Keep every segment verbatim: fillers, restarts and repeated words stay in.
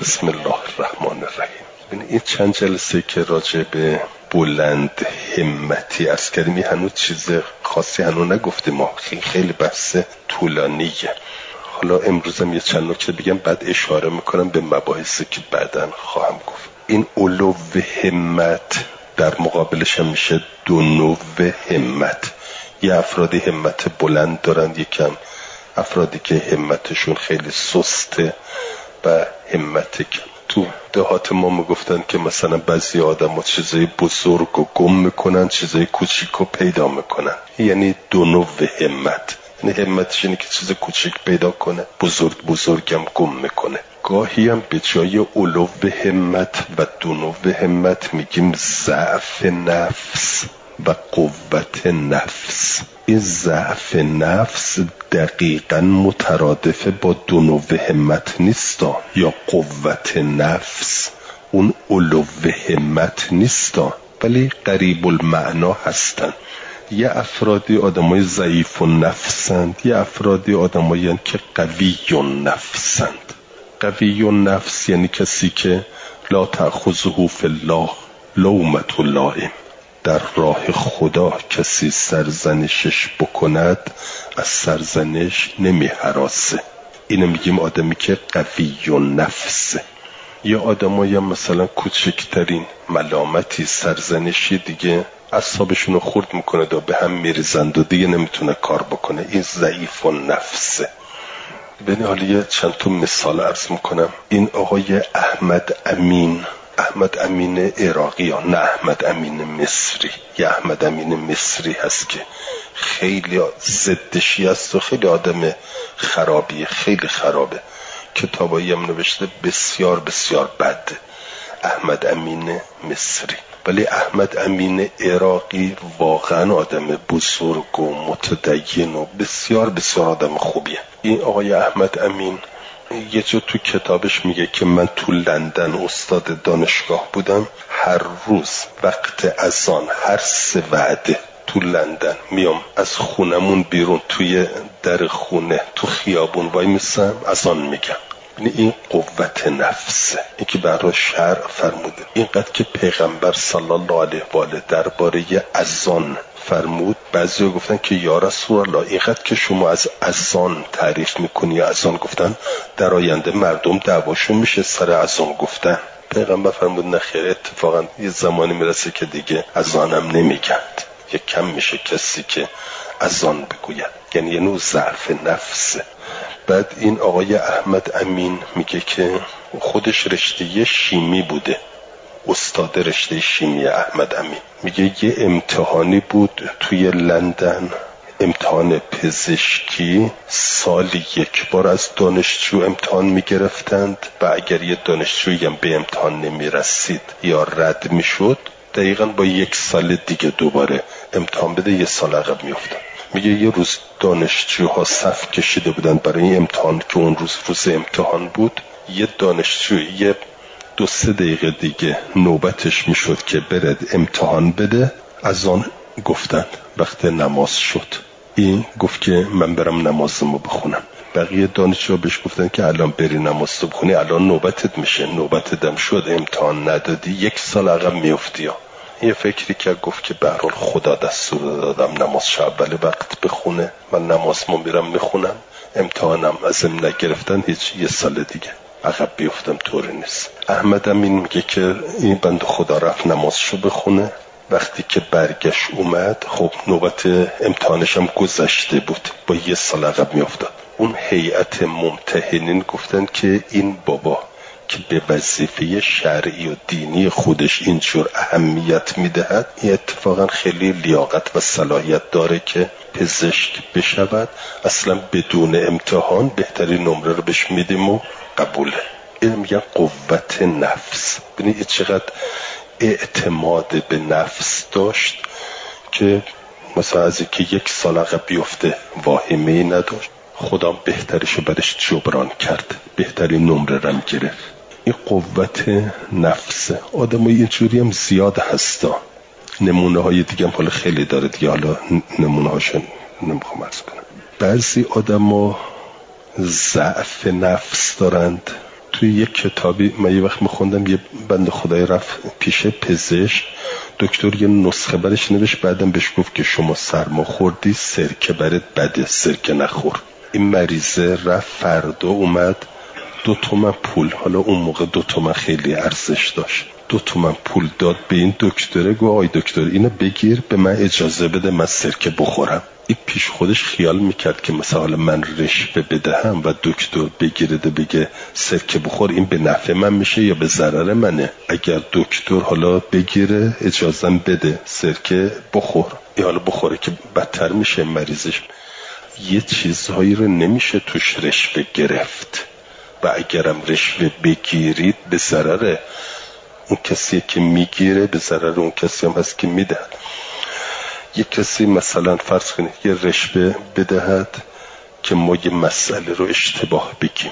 بسم الله الرحمن الرحیم. این چند جلسه که راجع به بلند همتی عرض کردیم هنوز چیز خاصی هنوز نگفتیم، ما خیلی بحث طولانیه. حالا امروزم یه چند نکته بگم بعد اشاره میکنم به مباحثی که بعداً خواهم گفت. این علو همت در مقابلش هم میشه دنو همت. یه افرادی همت بلند دارن، یکم افرادی که همتشون خیلی سسته و همت کم. تو دهات ما میگفتن که مثلا بعضی آدم ها چیزای بزرگ و گم میکنن، چیزای کوچیک رو پیدا میکنن، یعنی دونو همت. یعنی همتش اینه که چیز کوچیک پیدا کنه، بزرگ بزرگم گم میکنه. گاهی هم به جای علو همت و دونو همت میگیم ضعف نفس و قوت نفس. این ضعف نفس دقیقاً مترادف با دونو همت نیستا، یا قوت نفس اون علو همت نیستا، ولی قریب المعنا هستن. یه افرادی آدمای ضعیف و نفسند، یه افرادی آدمایی که قوی و نفسند. قوی و نفس یعنی کسی که لا تأخذه فی الله لومة لائم، در راه خدا کسی سرزنشش بکند از سرزنش نمی هراسه. اینو میگیم آدمی که قوی و نفسه. یا آدمایی مثلا کوچکترین ملامتی سرزنشی دیگه اعصابشونو خورد میکنه و به هم میریزند و دیگه نمیتونه کار بکنه. این ضعیف و نفسه. ببین حالا یه چند تا مثال عرض میکنم. این آقای احمد امین، احمد امین عراقی یا نه احمد امین مصری، یا احمد امین مصری هست که خیلی ضد شیعه است و خیلی آدم خرابیه، خیلی خرابه. کتابایی هم نوشته بسیار بسیار بد، احمد امین مصری. ولی احمد امین عراقی واقعا آدم بزرگ و متدین و بسیار بسیار آدم خوبیه. این آقای احمد امین یه جا تو کتابش میگه که من تو لندن استاد دانشگاه بودم، هر روز وقت اذان هر سه وعده تو لندن میام از خونمون بیرون، توی در خونه تو خیابون وای میسم اذان میگم. این قوت نفسه، این که برای شرع فرموده. اینقدر که پیغمبر صلی الله علیه و آله درباره اذان فرمود، بعضی گفتن که یا رسول الله اینقدر که شما از اذان تعریف میکنی، اذان گفتن در آینده مردم دعواشون میشه سر اذان گفتن. پیغمبر فرمود نه خیر، اتفاقا یه زمانی میرسه که دیگه اذانم نمیگند، یه کم میشه کسی که اذان بگوید. یعنی یه نوع ضعف نفسه. بعد این آقای احمد امین میگه که خودش رشته شیمی بوده، استاد رشته شیمی احمد امین. میگه یه امتحانی بود توی لندن، امتحان پزشکی، سالی یک بار از دانشجو امتحان میگرفتند و اگر یه دانشجویی هم به امتحان نمیرسید یا رد میشد، دقیقاً با یک سال دیگه دوباره امتحان بده یه سال عقب میافتاد. میگه یه روز دانشجوها صف کشیده بودن برای این امتحان که اون روز روز امتحان بود. یه دانشجو یه دو سه دقیقه دیگه نوبتش میشد که برد امتحان بده، از آن گفتن وقت نماز شد. این گفت که من برم نمازمو بخونم. بقیه دانشجوها بهش گفتن که الان بری نمازتو بخونی، الان نوبتت میشه، نوبتت هم شد امتحان ندادی یک سال عقب میافتی. یه فکری که گفت که به هر حال خدا دستور دادم نماز شب اول وقت بخونه، من نمازمو میرم میخونم، امتحانم ازم نگرفتن هیچ، یه سال دیگه عقب بیفتم، طوری نیست. احمد امین میگه که این بند خدا رفت نمازشو بخونه. وقتی که برگشت اومد، خب نوبت امتحانش هم گذشته بود، با یه سال عقب میافتاد. اون هیئت ممتحنین گفتن که این بابا که به وظیفه شرعی و دینی خودش اینجور اهمیت میدهد، این اتفاقا خیلی لیاقت و صلاحیت داره که پزشک بشود، اصلا بدون امتحان بهترین نمره رو بهش میدیم و قبوله. این میگن قوت نفس. ببینید چقدر اعتماد به نفس داشت که مثلا از اینکه یک سال عقب بیفته واهمه‌ای نداشت، خدا بهترشو برش جبران کرد، بهترین نمره رم گرفت. این قوت نفس. آدمای اینجوری هم زیاد هستا. نمونه های دیگه هم حالا خیلی داره دیگه، حالا نمونه هاشون نمیخوام عرض کنم. بعضی آدم ها ضعف نفس دارند، توی یک کتابی من یه وقت میخوندم، یه بنده خدای رفت پیش پزشک، دکتر یه نسخه برش نوشت، بعدم بهش گفت که شما سرما خوردی، سرکه برات بده، سرکه نخور. این مریضه رفت، فردا اومد دو تومن پول، حالا اون موقع دو تومن خیلی ارزش داشت، دو تومن پول داد به این دکتره، گفت آی دکتر اینو بگیر به من اجازه بده من سرکه بخورم. این پیش خودش خیال میکرد که مثلا من رشوه بدهم و دکتر بگیره ده بگه سرکه بخور، این به نفع من میشه یا به ضرر منه؟ اگر دکتر حالا بگیره اجازه بده سرکه بخور، این حالا بخوره که بدتر میشه مریضش. یه چیزهایی رو نمیشه توش رشوه گرفت و اگرم رشوه بگیرید به ضرر اون کسی که میگیره، به ضرر اون کسی هم هست که میده. یک کسی مثلا فرض کنید یه رشوه بدهد که ما یه مسئله رو اشتباه بگیم،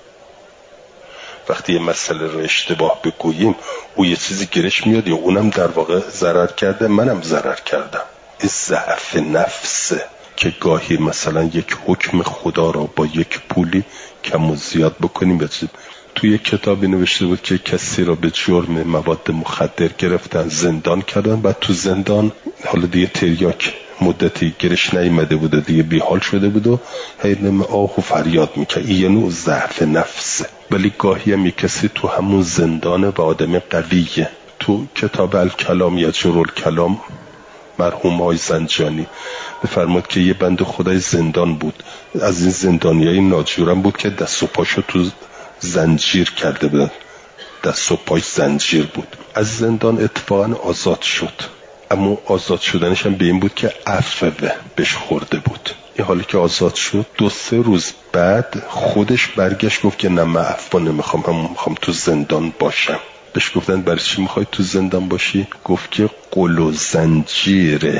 وقتی یه مسئله رو اشتباه بگوییم او یه چیزی گیرش میاد یا اونم در واقع ضرر کرده منم ضرر کردم. این ضعف نفسه که گاهی مثلا یک حکم خدا را با یک پولی کم و زیاد بکنیم. بچید توی یک کتابی نوشته بود که کسی را به جرم مواد مخدر گرفتن، زندان کردن و تو زندان حالا دیگه تریاک مدتی گرش نیامده بود، دیگه بیحال شده بود و هی آه و فریاد میکرد. این یه نوع ضعف نفسه. ولی گاهی هم یک کسی تو همون زندانه و آدم قویه. تو کتاب الکلام یا جرول کلام مرحوم آقای زنجانی بفرمود که یه بنده خدای زندان بود، از این زندانیای ناجورم بود که دست و پاشو تو زنجیر کرده بودن، دست و پاش زنجیر بود. از زندان اتفاقا آزاد شد، اما آزاد شدنش هم به این بود که عفو بهش خورده بود. این حالی که آزاد شد دو سه روز بعد خودش برگشت گفت که نه من عفو نمیخوام، هم میخوام تو زندان باشم. بهش گفتن برای چی میخوای تو زندان باشی؟ گفت که قل و زنجیر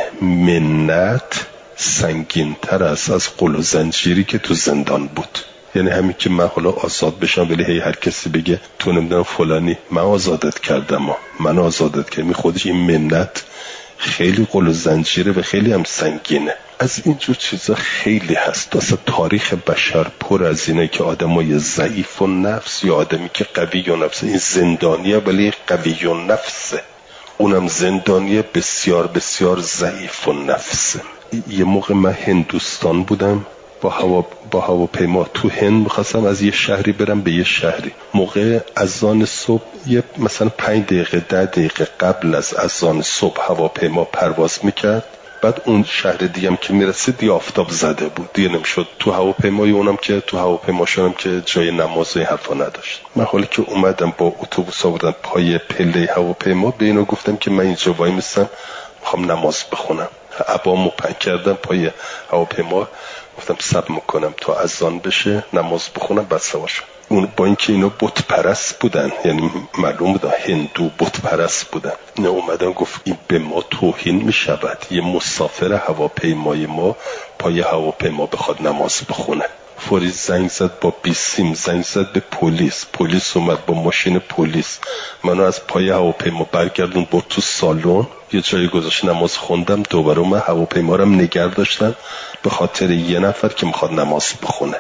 منت سنگین تر است از قل و زنجیری که تو زندان بود. یعنی همین که من حالا آزاد بشم ولی هی هر کسی بگه تو نمیدونم فلانی من آزادت کردم، من آزادت کردم، خودش این منت خیلی قل و زنجیره و خیلی هم سنگینه. از اینجور چیزا خیلی هست. اصلا تاریخ بشر پر از اینه که آدمای ضعیف و نفس یا آدمی که قوی و نفس، این زندانیه ولی قوی و نفسه، اونم زندانیه بسیار بسیار ضعیف و نفسه. یه موقع من هندوستان بودم، با هوا با هواپیما تو هند می‌خواستم از یه شهری برم به یه شهری. موقع اذان صبح یه مثلا پنج دقیقه ده دقیقه قبل از اذان صبح هواپیما پرواز میکرد، بعد اون شهر دیگه هم که میرسید دیگه آفتاب زده بود، دیگه نمیشد تو هواپیمای اونم که تو هواپیماشونم که جای نماز و حرفا نداشت. من حالی که اومدم با اتوبوس آوردن پای پله هواپیما، به اینو گفتم که من اینجا وای میستم میخوام نماز بخونم. عبامو پنگ کردم پای هواپیما، گفتم صبر میکنم تا اذان بشه نماز بخونم بعد سوار شم. اون با اینکه اینا بت پرست بودن، یعنی معلوم بود هندو بت پرست بودن، نه اومدن گفت این به ما توهین میشود یه مسافر هواپیمای ما پای هواپیما بخواد نماز بخونه. فوری زنگ زد با بیسیم زنگ زد به پلیس، پلیس اومد با ماشین پلیس منو از پای هواپیما برگردون برد تو سالن، یه جایی گذاشت نماز خوندم. دوباره من هواپیما رو هم نگه داشتن به خاطر یه نفر که میخواد نماز بخونه.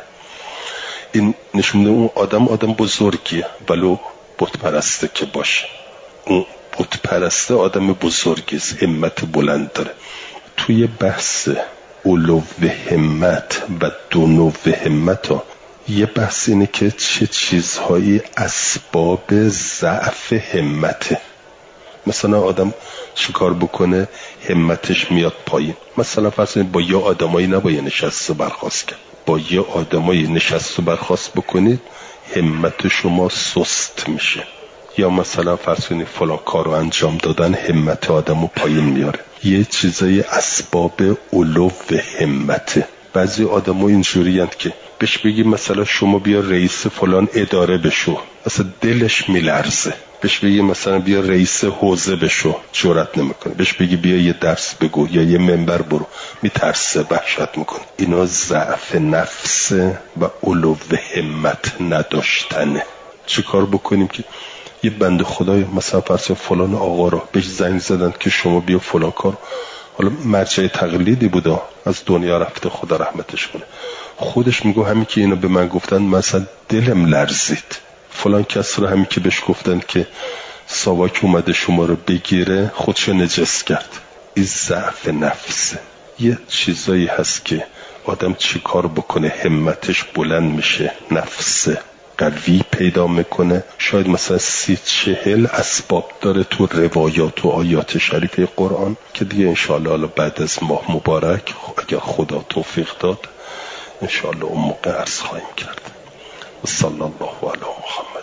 این نشون میده اون آدم آدم بزرگیه ولو بت پرسته که باشه. اون بت پرسته آدم بزرگیست، همت بلند داره. توی بحث علو همت و دنو همت ها یه بحث اینه که چه چیزهایی اسباب ضعف همته. مثلا آدم چیکار بکنه همتش میاد پایین. مثلا فرض کنید با یه آدمایی نباید نشست و برخاست کرد، با یه آدمایی نشست و برخاست بکنید همت شما سست میشه. یا مثلا فرض کنید فلان کارو انجام دادن همت آدمو پایین میاره. یه چیزای اسباب علو همته. بعضی آدمو اینجوریند که بهش بگی مثلا شما بیا رئیس فلان اداره بشو، اصلا دلش میلرزه. بهش بگی مثلا بیا رئیس حوزه بشو، جرئت نمیکنه. بهش بگی بیا یه درس بگو یا یه منبر برو، میترسه، وحشت میکنه. اینا ضعف نفس و علو همت نداشتنه. چی کار بکنیم که یه بنده خدای مثلا فرض فلان آقا رو بهش زنگ زدن که شما بیا فلان کار، حالا مرجع تقلیدی بوده، از دنیا رفته خدا رحمتش کنه، خودش میگه همین که اینو به من گفتن مثلا دلم لرزید، فلان کس رو همین که بهش گفتن که ساواک اومده شما رو بگیره خودشو نجس کرد. این ضعف نفسه. یه چیزایی هست که آدم چی کار بکنه همتش بلند میشه، نفس قوی پیدا میکنه. شاید مثلا سی چهل اسباب داره تو روایات و آیات شریفه قرآن که دیگه انشاءالله بعد از ماه مبارک اگر خدا توفیق داد انشاءالله اون موقع عرض خواهیم کرد. صلی الله علی محمد.